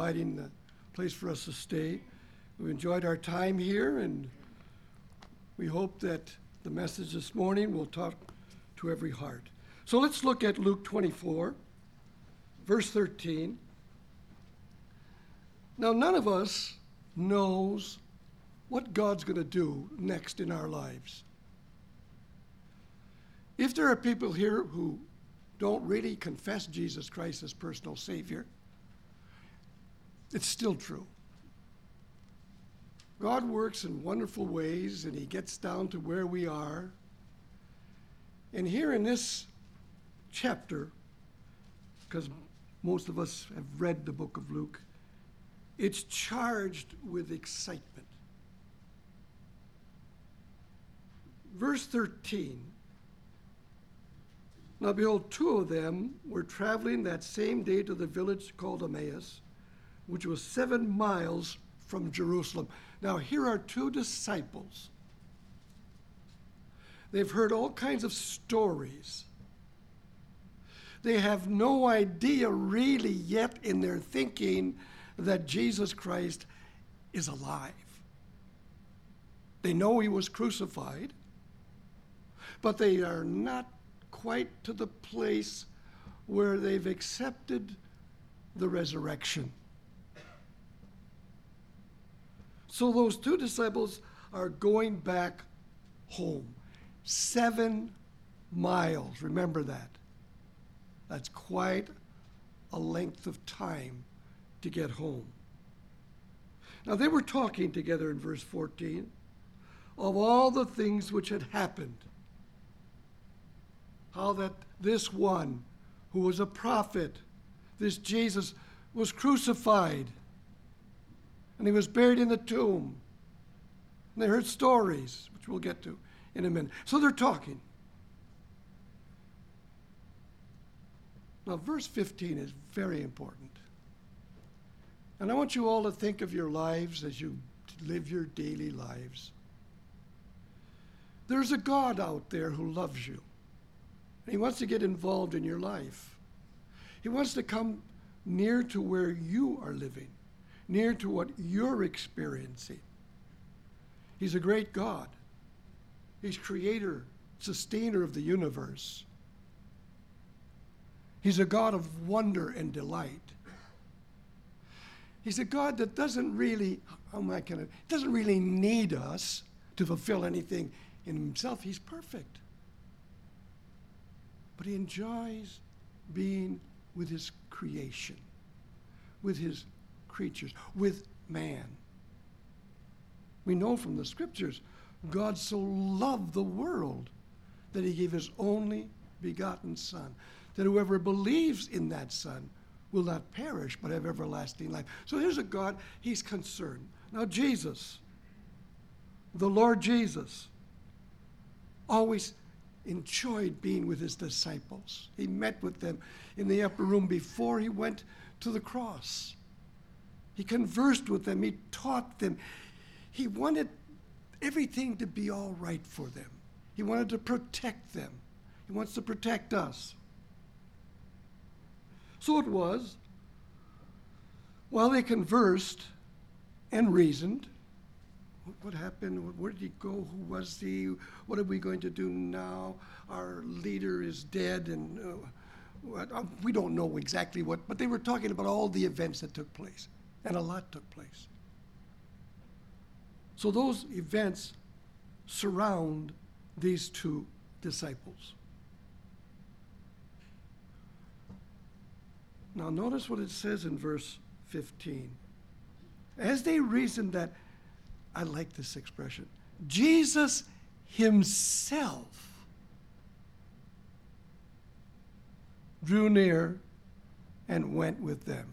providing the place for us to stay. We enjoyed our time here, and we hope that the message this morning will talk to every heart. So let's look at Luke 24, verse 13. Now, none of us knows what God's going to do next in our lives. If there are people here who don't really confess Jesus Christ as personal Savior, it's still true. God works in wonderful ways, and he gets down to where we are. And here in this chapter, because most of us have read the book of Luke, it's charged with excitement. Verse 13. Now behold, two of them were traveling that same day to the village called Emmaus, which was 7 miles from Jerusalem. Now here are two disciples. They've heard all kinds of stories. They have no idea really yet in their thinking that Jesus Christ is alive. They know he was crucified, but they are not quite to the place where they've accepted the resurrection. So those two disciples are going back home. 7 miles, remember that. That's quite a length of time to get home. Now they were talking together in verse 14 of all the things which had happened. How that this one who was a prophet, this Jesus, was crucified, and he was buried in the tomb. And they heard stories, which we'll get to in a minute. So they're talking. Now, verse 15 is very important. And I want you all to think of your lives as you live your daily lives. There's a God out there who loves you. And he wants to get involved in your life. He wants to come near to where you are living, near to what you're experiencing. He's a great God. He's creator, sustainer of the universe. He's a God of wonder and delight. He's a God that doesn't really need us to fulfill anything in himself. He's perfect. But he enjoys being with his creation, with his creatures, with man. We know from the scriptures, God so loved the world that he gave his only begotten Son, that whoever believes in that Son will not perish but have everlasting life. So here's a God, he's concerned. Now Jesus, the Lord Jesus, always enjoyed being with his disciples. He met with them in the upper room before he went to the cross. He conversed with them. He taught them. He wanted everything to be all right for them. He wanted to protect them. He wants to protect us. So it was, while they conversed and reasoned, what happened? Where did he go? Who was he? What are we going to do now? Our leader is dead, and we don't know exactly what, but they were talking about all the events that took place, and a lot took place. So those events surround these two disciples. Now notice what it says in verse 15. As they reasoned that, I like this expression, Jesus himself drew near and went with them.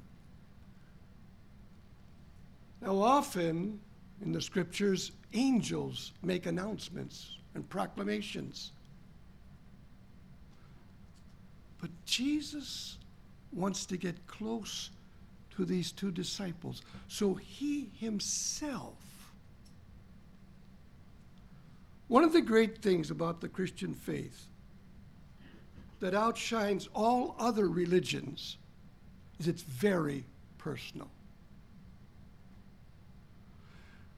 Now often in the scriptures, angels make announcements and proclamations. But Jesus wants to get close to these two disciples. So he himself. One of the great things about the Christian faith that outshines all other religions is it's very personal.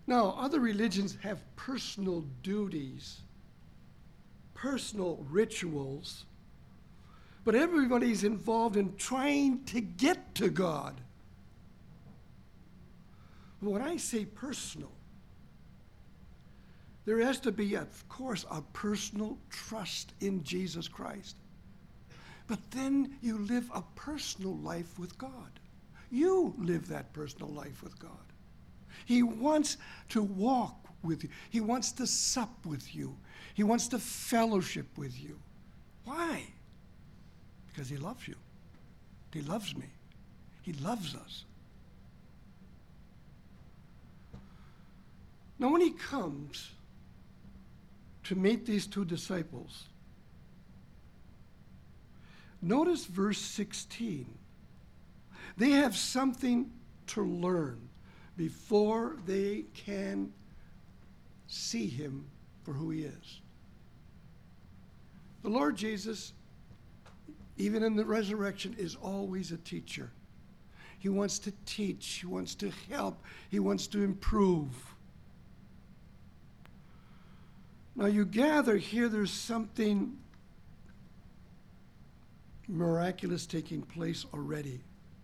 Now, other religions have personal duties, personal rituals, but everybody's involved in trying to get to God. When I say personal, there has to be, of course, a personal trust in Jesus Christ. But then you live a personal life with God. You live that personal life with God. He wants to walk with you. He wants to sup with you. He wants to fellowship with you. Why? Because he loves you. He loves me. He loves us. Now, when he comes to meet these two disciples, notice verse 16. They have something to learn before they can see him for who he is. The Lord Jesus, even in the resurrection, is always a teacher. He wants to teach. He wants to help. He wants to improve. Now you gather here there's something miraculous taking place already.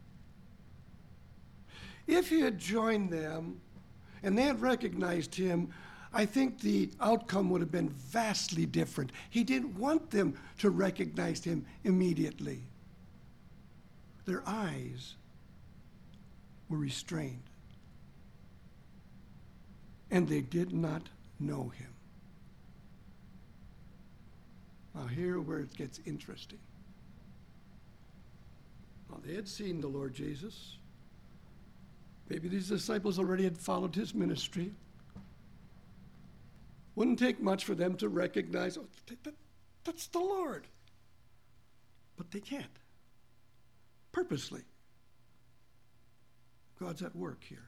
If he had joined them and they had recognized him, I think the outcome would have been vastly different. He didn't want them to recognize him immediately. Their eyes were restrained, and they did not know him. Now, here where it gets interesting. Now, they had seen the Lord Jesus. Maybe these disciples already had followed his ministry. Wouldn't take much for them to recognize, oh, that's the Lord. But they can't. Purposely. God's at work here.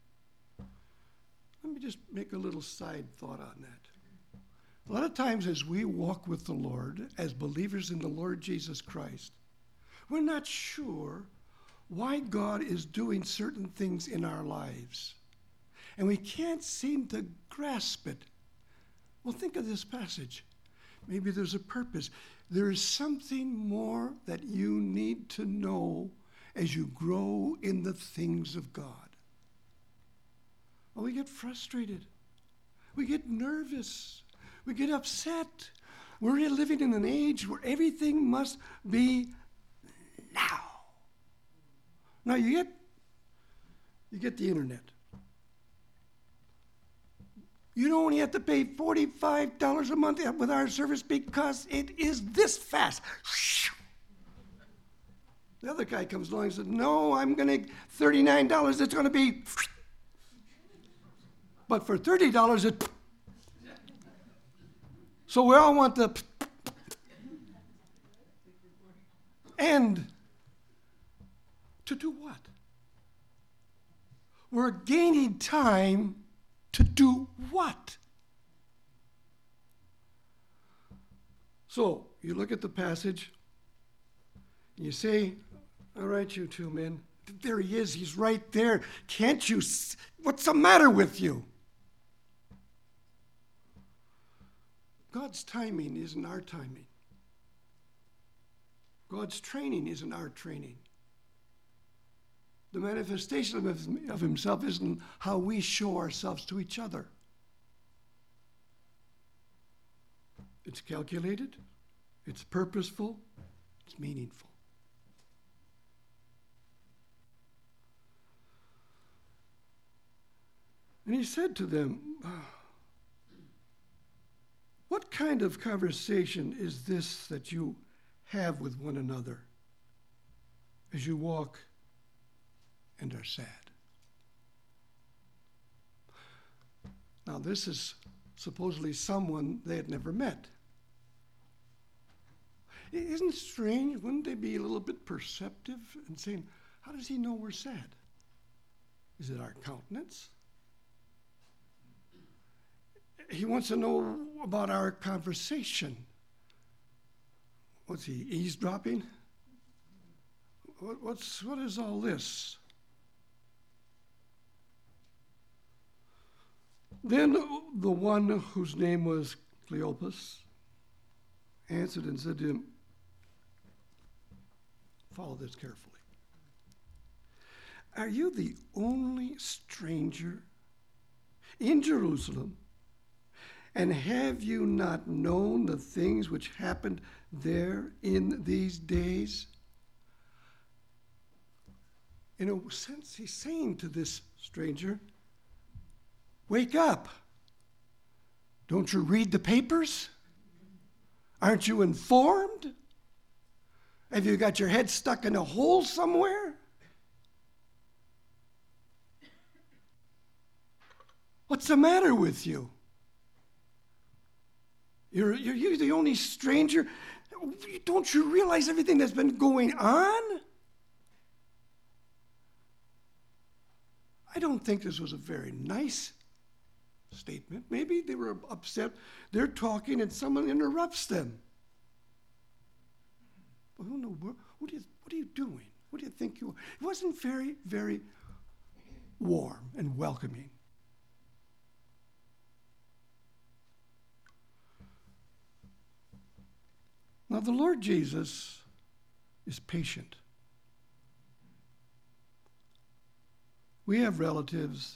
Let me just make a little side thought on that. A lot of times as we walk with the Lord, as believers in the Lord Jesus Christ, we're not sure why God is doing certain things in our lives. And we can't seem to grasp it. Well, think of this passage. Maybe there's a purpose. There is something more that you need to know as you grow in the things of God. Oh, we get frustrated. We get nervous. We get upset. We're living in an age where everything must be now. Now you get the internet. You only have to pay $45 a month with our service because it is this fast. The other guy comes along and says, no, I'm going to $39. It's going to be. But for $30, it. So we all want the. And to do what? We're gaining time to do what? So you look at the passage, and you say, all right, you two men, there he is, he's right there. Can't you, what's the matter with you? God's timing isn't our timing. God's training isn't our training. The manifestation of himself isn't how we show ourselves to each other. It's calculated, it's purposeful, it's meaningful. And he said to them, what kind of conversation is this that you have with one another as you walk and are sad? Now, this is supposedly someone they had never met. Isn't it strange? Wouldn't they be a little bit perceptive and saying, how does he know we're sad? Is it our countenance? He wants to know about our conversation. What's he, eavesdropping? What is all this? Then the one whose name was Cleopas answered and said to him, follow this carefully. Are you the only stranger in Jerusalem? And have you not known the things which happened there in these days? In a sense, he's saying to this stranger, wake up. Don't you read the papers? Aren't you informed? Have you got your head stuck in a hole somewhere? What's the matter with you? You're the only stranger. Don't you realize everything that's been going on? I don't think this was a very nice statement. Maybe they were upset. They're talking and someone interrupts them. Well, no, what are you doing? What do you think you are? It wasn't very, very warm and welcoming. Now, the Lord Jesus is patient. We have relatives,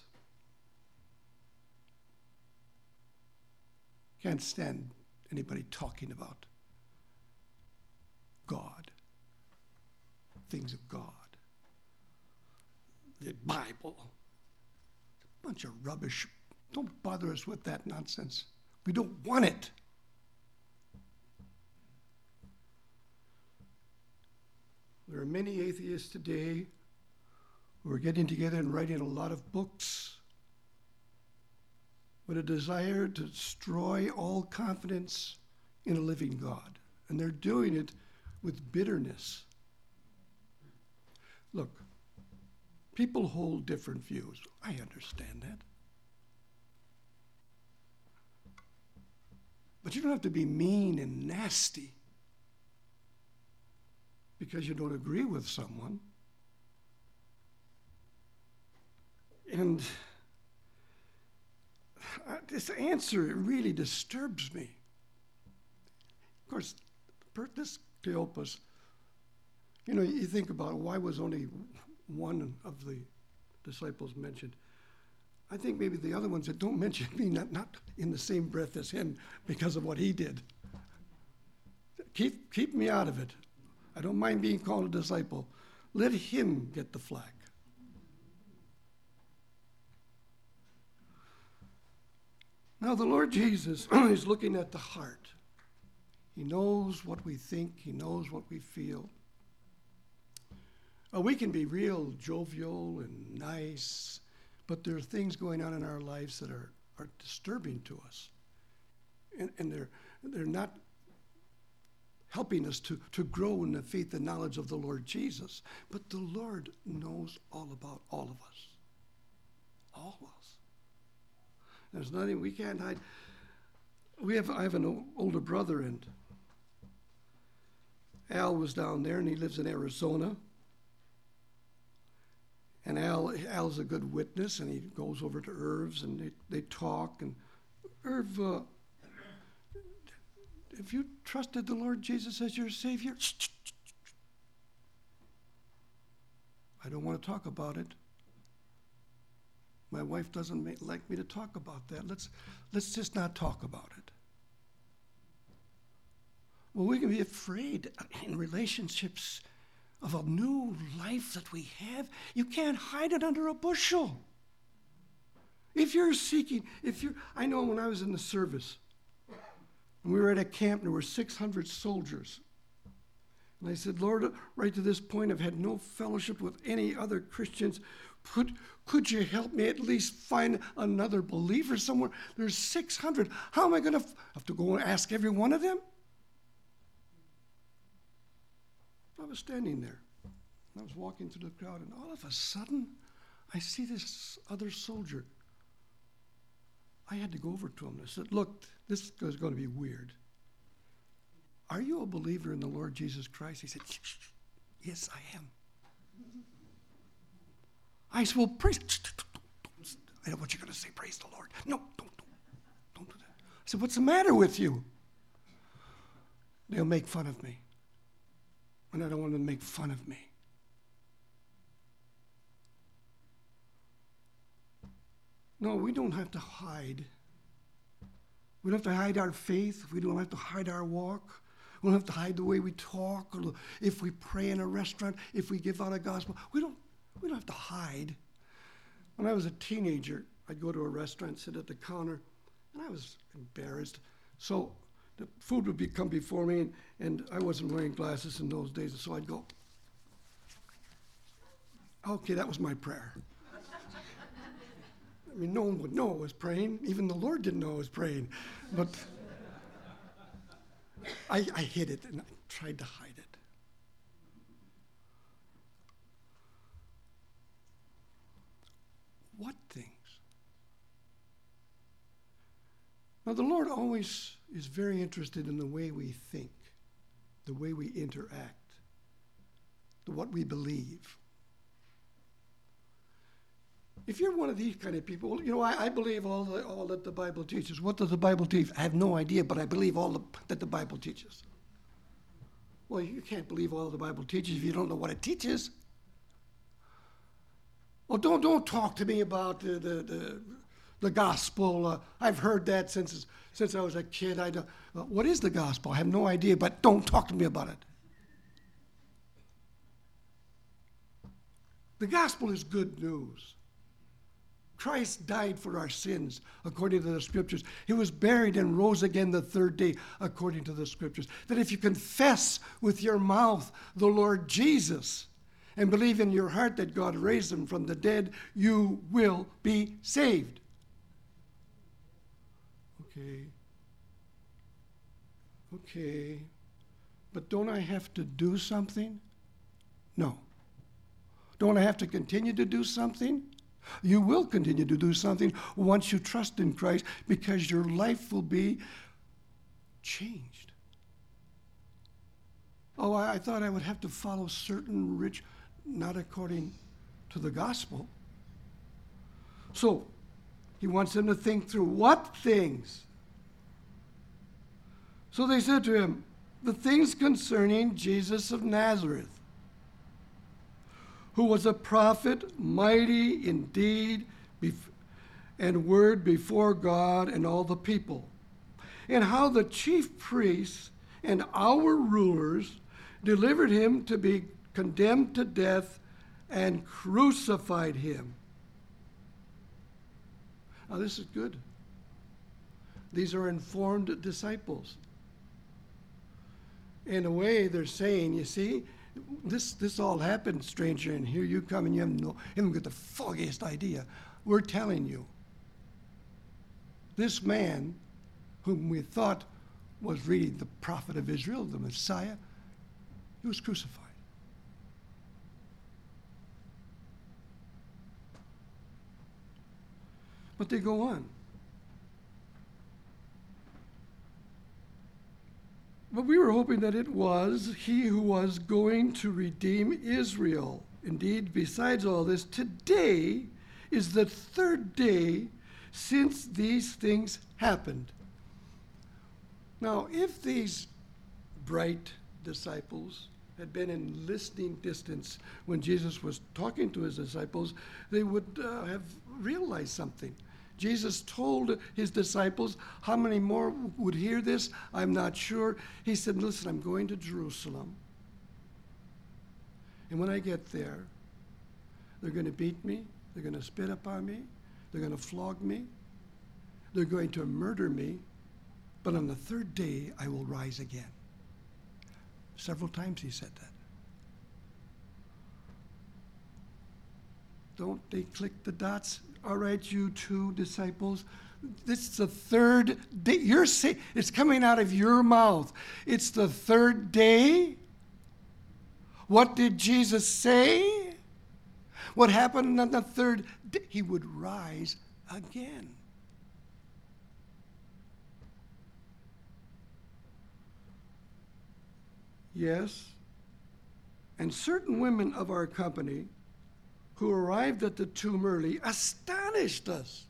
can't stand anybody talking about God, things of God, the Bible. A bunch of rubbish. Don't bother us with that nonsense. We don't want it. There are many atheists today who are getting together and writing a lot of books with a desire to destroy all confidence in a living God. And they're doing it with bitterness. Look, people hold different views. I understand that. But you don't have to be mean and nasty because you don't agree with someone. And this answer really disturbs me. Of course, this Cleopas, you think about why was only one of the disciples mentioned. I think maybe the other ones that don't mention me, not in the same breath as him because of what he did. Keep me out of it. I don't mind being called a disciple. Let him get the flack. Now the Lord Jesus is looking at the heart. He knows what we think. He knows what we feel. We can be real jovial and nice, but there are things going on in our lives that are disturbing to us. And they're not helping us to grow in the faith and knowledge of the Lord Jesus. But the Lord knows all about all of us. All of us. There's nothing we can't hide. I have an older brother, and Al was down there, and he lives in Arizona. And Al's a good witness, and he goes over to Irv's, and they talk. And Irv, have you trusted the Lord Jesus as your Savior? I don't want to talk about it. My wife doesn't like me to talk about that. Let's just not talk about it. Well, we can be afraid in relationships of a new life that we have. You can't hide it under a bushel. I know when I was in the service, and we were at a camp, and there were 600 soldiers. And I said, Lord, right to this point, I've had no fellowship with any other Christians. Could you help me at least find another believer somewhere? There's 600. How am I going to have to go and ask every one of them? I was standing there. And I was walking through the crowd, and all of a sudden, I see this other soldier. I had to go over to him. I said, look, this is going to be weird. Are you a believer in the Lord Jesus Christ? He said, yes, I am. I said, well, praise. I know what you're going to say, praise the Lord. No, don't do that. I said, what's the matter with you? They'll make fun of me. And I don't want them to make fun of me. No, we don't have to hide. We don't have to hide our faith. We don't have to hide our walk. We don't have to hide the way we talk, or if we pray in a restaurant, if we give out a gospel. We don't have to hide. When I was a teenager, I'd go to a restaurant, sit at the counter, and I was embarrassed. So the food would come before me, and I wasn't wearing glasses in those days, and so I'd go, okay, that was my prayer. I mean, no one would know I was praying. Even the Lord didn't know I was praying. But I hid it, and I tried to hide it. What things? Now, the Lord always is very interested in the way we think, the way we interact, what we believe. If you're one of these kind of people, I believe all that the Bible teaches. What does the Bible teach? I have no idea, but I believe that the Bible teaches. Well, you can't believe all the Bible teaches if you don't know what it teaches. Well, don't talk to me about the gospel. I've heard that since I was a kid. What is the gospel? I have no idea, but don't talk to me about it. The gospel is good news. Christ died for our sins, according to the Scriptures. He was buried and rose again the third day, according to the Scriptures. That if you confess with your mouth the Lord Jesus and believe in your heart that God raised him from the dead, you will be saved. Okay. But don't I have to do something? No. Don't I have to continue to do something? You will continue to do something once you trust in Christ, because your life will be changed. Oh, I thought I would have to follow certain not according to the gospel. So, he wants them to think through what things. So they said to him, the things concerning Jesus of Nazareth, who was a prophet, mighty in deed and word before God and all the people, and how the chief priests and our rulers delivered him to be condemned to death and crucified him. Now this is good. These are informed disciples. In a way, they're saying, you see, this all happened, stranger, and here you come and you haven't got the foggiest idea. We're telling you. This man, whom we thought was really the prophet of Israel, the Messiah, he was crucified. But they go on. But we were hoping that it was he who was going to redeem Israel. Indeed, besides all this, today is the third day since these things happened. Now, if these bright disciples had been in listening distance when Jesus was talking to his disciples, they would have realized something. Jesus told his disciples, how many more would hear this? I'm not sure. He said, listen, I'm going to Jerusalem. And when I get there, they're going to beat me. They're going to spit upon me. They're going to flog me. They're going to murder me. But on the third day, I will rise again. Several times he said that. Don't they click the dots? All right, you two disciples, this is the third day. You're saying, it's coming out of your mouth. It's the third day. What did Jesus say? What happened on the third day? He would rise again. Yes. And certain women of our company who arrived at the tomb early astonished us.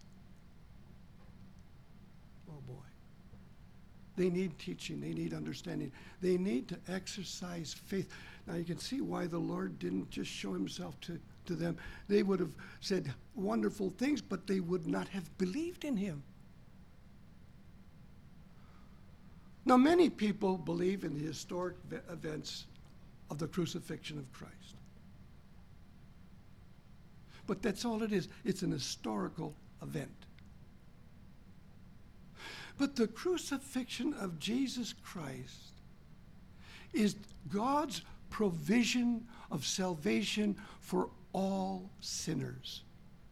Oh boy. They need teaching. They need understanding. They need to exercise faith. Now you can see why the Lord didn't just show himself to them. They would have said wonderful things, but they would not have believed in him. Now, many people believe in the historic events of the crucifixion of Christ. But that's all it is. It's an historical event. But the crucifixion of Jesus Christ is God's provision of salvation for all sinners.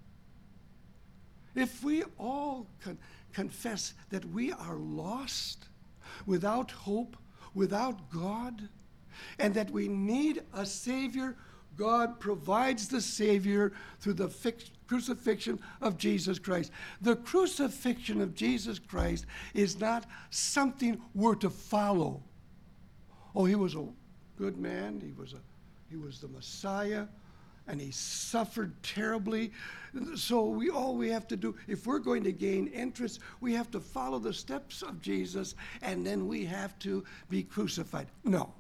If we all confess that we are lost, without hope, without God, and that we need a Savior, God provides the Savior through the crucifixion of Jesus Christ. The crucifixion of Jesus Christ is not something we're to follow. Oh, he was a good man. He was the Messiah, and he suffered terribly. So all we have to do, if we're going to gain interest, we have to follow the steps of Jesus, and then we have to be crucified. No.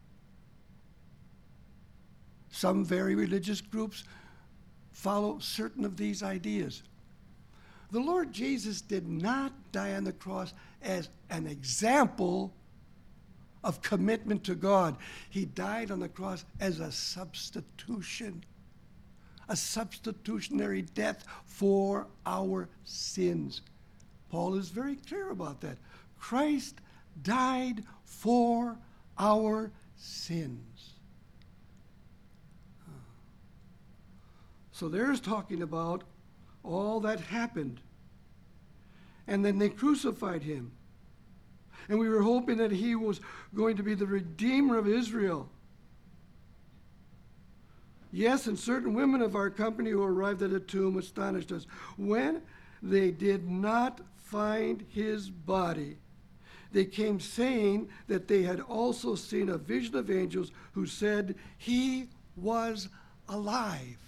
Some very religious groups follow certain of these ideas. The Lord Jesus did not die on the cross as an example of commitment to God. He died on the cross as a substitution, a substitutionary death for our sins. Paul is very clear about that. Christ died for our sins. So there's talking about all that happened. And then they crucified him. And we were hoping that he was going to be the Redeemer of Israel. Yes, and certain women of our company who arrived at the tomb astonished us when they did not find his body. They came saying that they had also seen a vision of angels who said he was alive.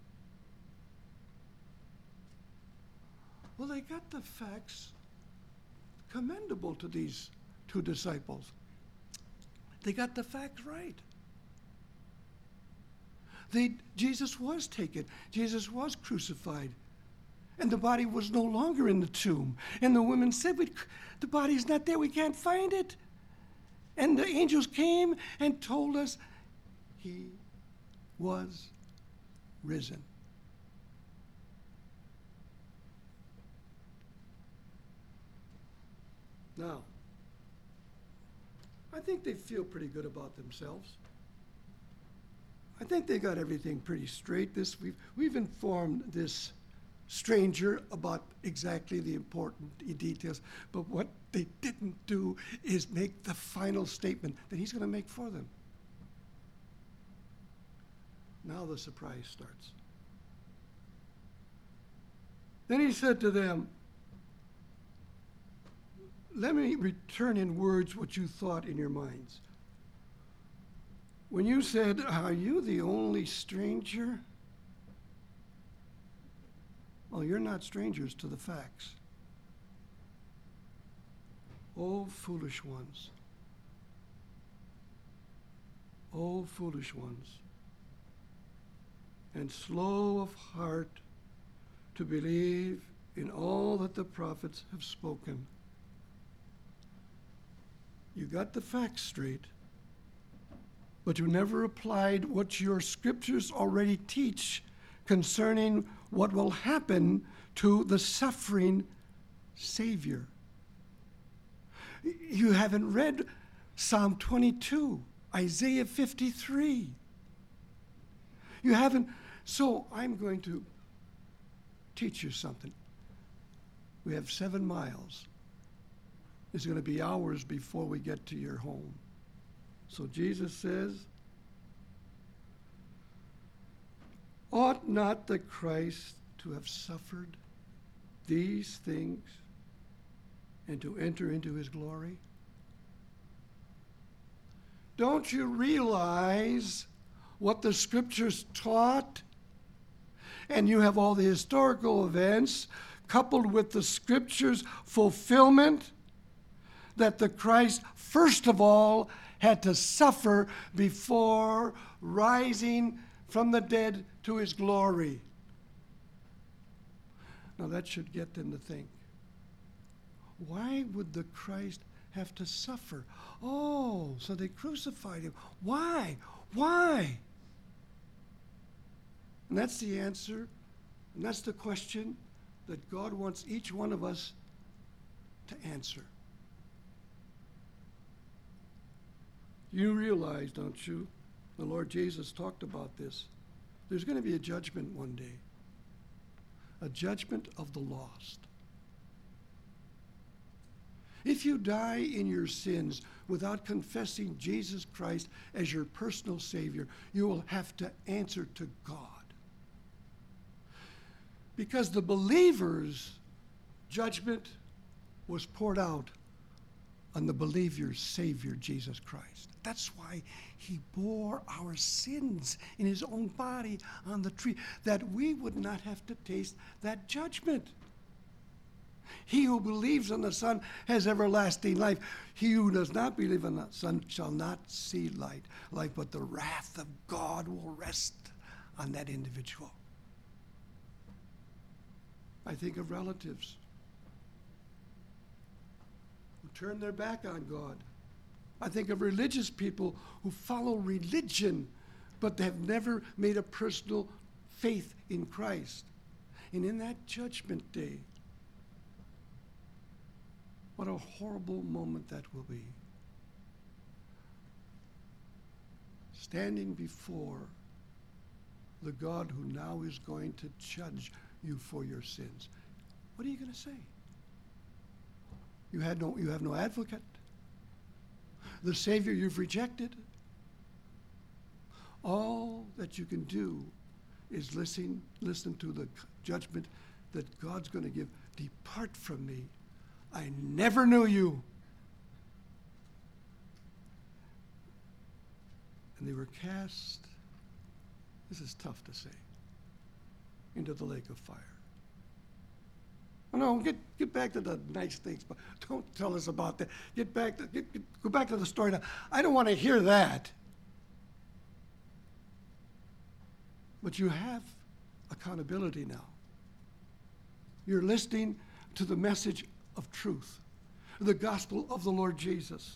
Well, they got the facts commendable to these two disciples. They got the facts right. Jesus was taken. Jesus was crucified. And the body was no longer in the tomb. And the women said, the body's not there. We can't find it. And the angels came and told us he was risen. Now, I think they feel pretty good about themselves. I think they got everything pretty straight. We've informed this stranger about exactly the important details, but what they didn't do is make the final statement that he's going to make for them. Now the surprise starts. Then he said to them, let me return in words what you thought in your minds. When you said, are you the only stranger? Well, you're not strangers to the facts. Oh, foolish ones. Oh, foolish ones. And slow of heart to believe in all that the prophets have spoken. You got the facts straight, but you never applied what your scriptures already teach concerning what will happen to the suffering Savior. You haven't read Psalm 22, Isaiah 53. You haven't, so I'm going to teach you something. We have 7 miles. It's going to be hours before we get to your home. So Jesus says, ought not the Christ to have suffered these things and to enter into his glory? Don't you realize what the scriptures taught? and you have all the historical events coupled with the Scriptures' fulfillment, that the Christ, first of all, had to suffer before rising from the dead to his glory. Now that should get them to think, why would the Christ have to suffer? Oh, so they crucified him. Why? Why? And that's the answer, and that's the question that God wants each one of us to answer. You realize, don't you? The Lord Jesus talked about this. There's going to be a judgment one day. A judgment of the lost. If you die in your sins without confessing Jesus Christ as your personal Savior, you will have to answer to God. Because the believer's judgment was poured out on the believer's Savior, Jesus Christ. That's why he bore our sins in his own body on the tree, that we would not have to taste that judgment. He who believes in the Son has everlasting life. He who does not believe in the Son shall not see life, but the wrath of God will rest on that individual. I think of relatives who turn their back on God. I think of religious people who follow religion, but they have never made a personal faith in Christ. And in that judgment day, what a horrible moment that will be. Standing before the God who now is going to judge you for your sins. What are you going to say? You have no advocate. The Savior you've rejected. All that you can do is listen to the judgment that God's going to give. Depart from me. I never knew you. And they were cast, this is tough to say, into the lake of fire. Oh, no, get back to the nice things, but don't tell us about that. Go back to the story now. I don't want to hear that. But you have accountability now. You're listening to the message of truth, the gospel of the Lord Jesus.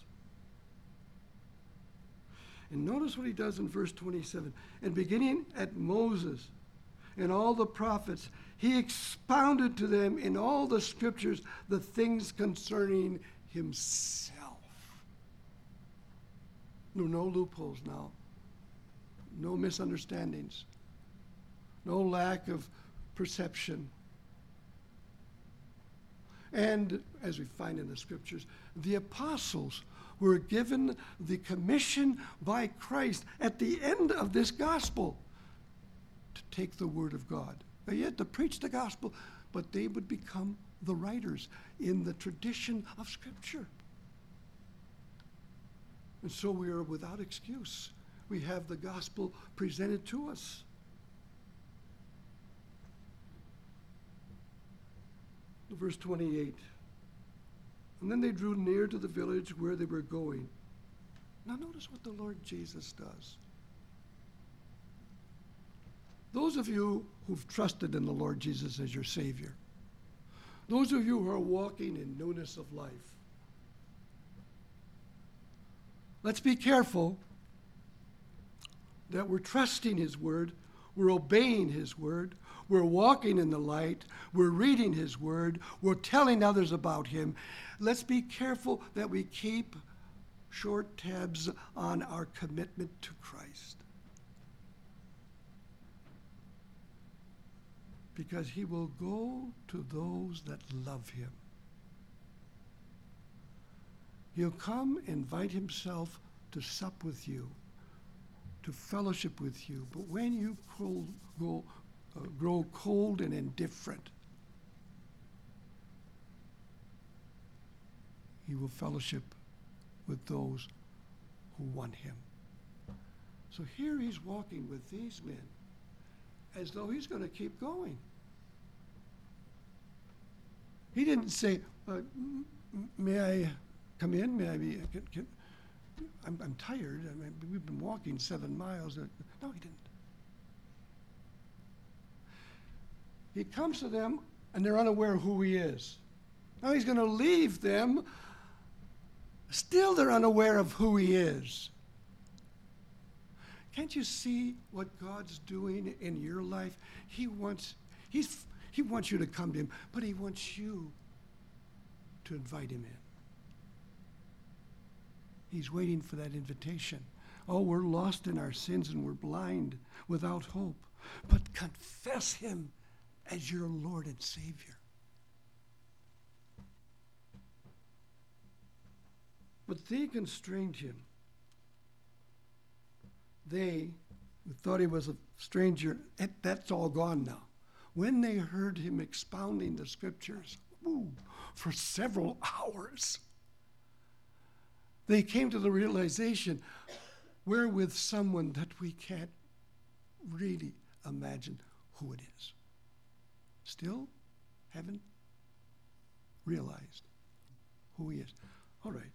And notice what he does in verse 27. And beginning at Moses and all the prophets, he expounded to them in all the scriptures the things concerning himself. No loopholes now. No misunderstandings. No lack of perception. And as we find in the scriptures, the apostles were given the commission by Christ at the end of this gospel to take the word of God. They had to preach the gospel, but they would become the writers in the tradition of Scripture. And so we are without excuse. We have the gospel presented to us. Verse 28. And then they drew near to the village where they were going. Now notice what the Lord Jesus does. Those of you who've trusted in the Lord Jesus as your Savior, those of you who are walking in newness of life, let's be careful that we're trusting his word, we're obeying his word, we're walking in the light, we're reading his word, we're telling others about him. Let's be careful that we keep short tabs on our commitment to Christ. Because he will go to those that love him. He'll come, invite himself to sup with you, to fellowship with you. But when you grow cold and indifferent, he will fellowship with those who want him. So here he's walking with these men, as though he's going to keep going. He didn't say, may I come in? May I be, I'm tired. I mean, we've been walking 7 miles. No, he didn't. He comes to them, and they're unaware of who he is. Now he's going to leave them. Still, they're unaware of who he is. Can't you see what God's doing in your life? He wants you to come to him, but he wants you to invite him in. He's waiting for that invitation. Oh, we're lost in our sins and we're blind without hope. But confess him as your Lord and Savior. But they constrained him. They, who thought he was a stranger, that's all gone now. When they heard him expounding the scriptures for several hours, they came to the realization we're with someone that we can't really imagine who it is. Still haven't realized who he is. All right.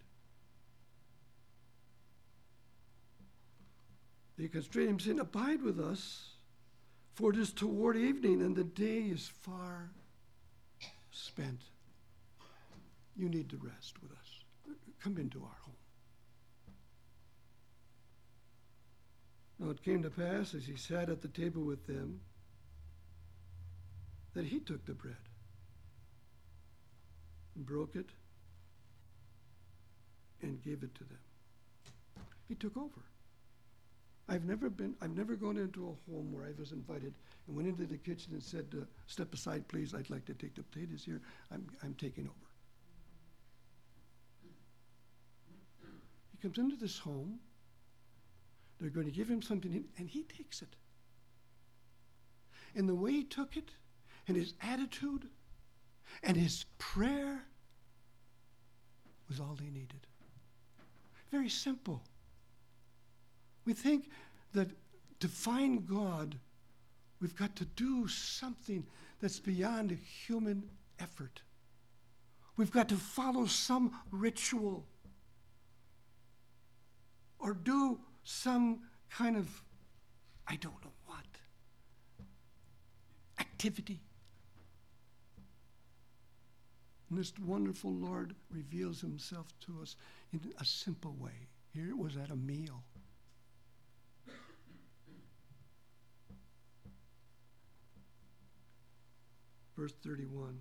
They constrained him, saying, abide with us, for it is toward evening, and the day is far spent. You need to rest with us. Come into our home. Now it came to pass, as he sat at the table with them, that he took the bread and broke it and gave it to them. He took over. I've never gone into a home where I was invited and went into the kitchen and said, step aside, please. I'd like to take the potatoes here. I'm taking over. He comes into this home. They're going to give him something, and he takes it. And the way he took it, and his attitude, and his prayer was all they needed. Very simple. We think that to find God, we've got to do something that's beyond human effort. We've got to follow some ritual or do some kind of, I don't know what, activity. And this wonderful Lord reveals himself to us in a simple way. Here it was at a meal. Verse 31.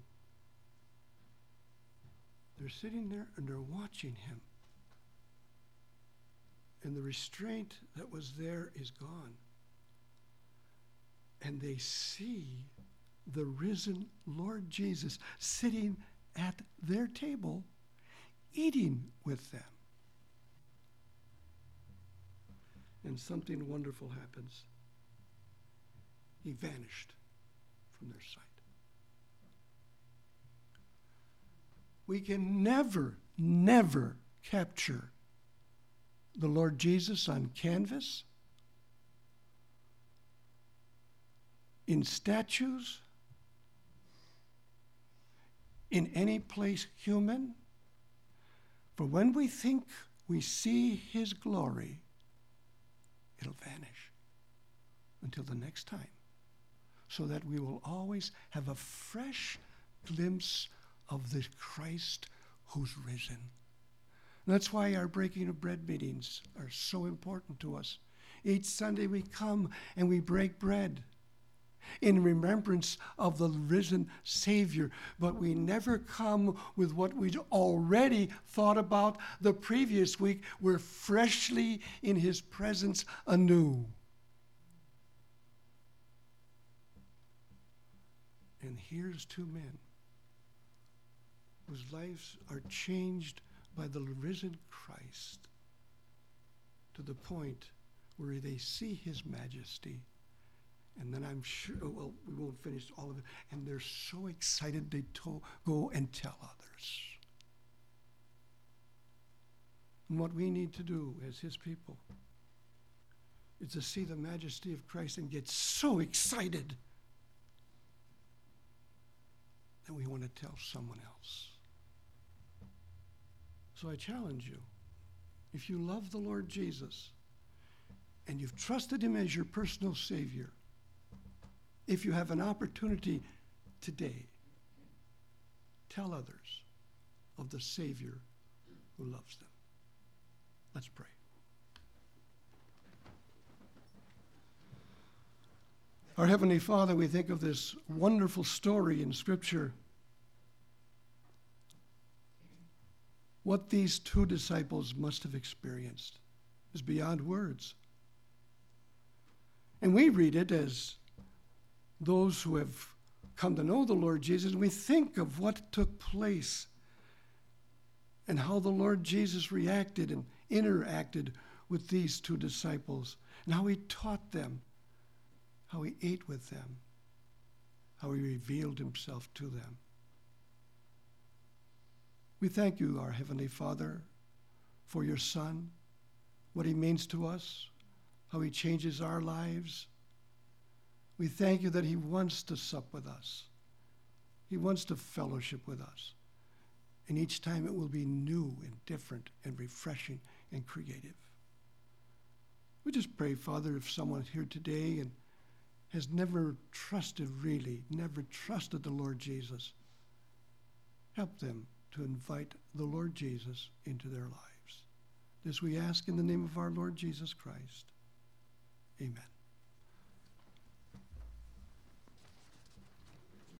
They're sitting there and they're watching him. And the restraint that was there is gone. And they see the risen Lord Jesus sitting at their table, eating with them. And something wonderful happens. He vanished from their sight. We can never capture the Lord Jesus on canvas, in statues, in any place human. For when we think we see his glory, it'll vanish until the next time, so that we will always have a fresh glimpse of the Christ who's risen. That's why our breaking of bread meetings are so important to us. Each Sunday we come and we break bread in remembrance of the risen Savior, but we never come with what we'd already thought about the previous week. We're freshly in his presence anew. And here's two men whose lives are changed by the risen Christ to the point where they see his majesty. And then I'm sure, well, we won't finish all of it, and they're so excited they go and tell others. And what we need to do as his people is to see the majesty of Christ and get so excited that we want to tell someone else. So I challenge you, if you love the Lord Jesus and you've trusted him as your personal Savior, if you have an opportunity today, tell others of the Savior who loves them. Let's pray. Our Heavenly Father, we think of this wonderful story in Scripture. What these two disciples must have experienced is beyond words. And we read it as those who have come to know the Lord Jesus, and we think of what took place and how the Lord Jesus reacted and interacted with these two disciples, and how he taught them, how he ate with them, how he revealed himself to them. We thank you, our Heavenly Father, for your Son, what he means to us, how he changes our lives. We thank you that he wants to sup with us. He wants to fellowship with us. And each time it will be new and different and refreshing and creative. We just pray, Father, if someone here today and has never trusted the Lord Jesus, help them to invite the Lord Jesus into their lives. This we ask in the name of our Lord Jesus Christ. Amen.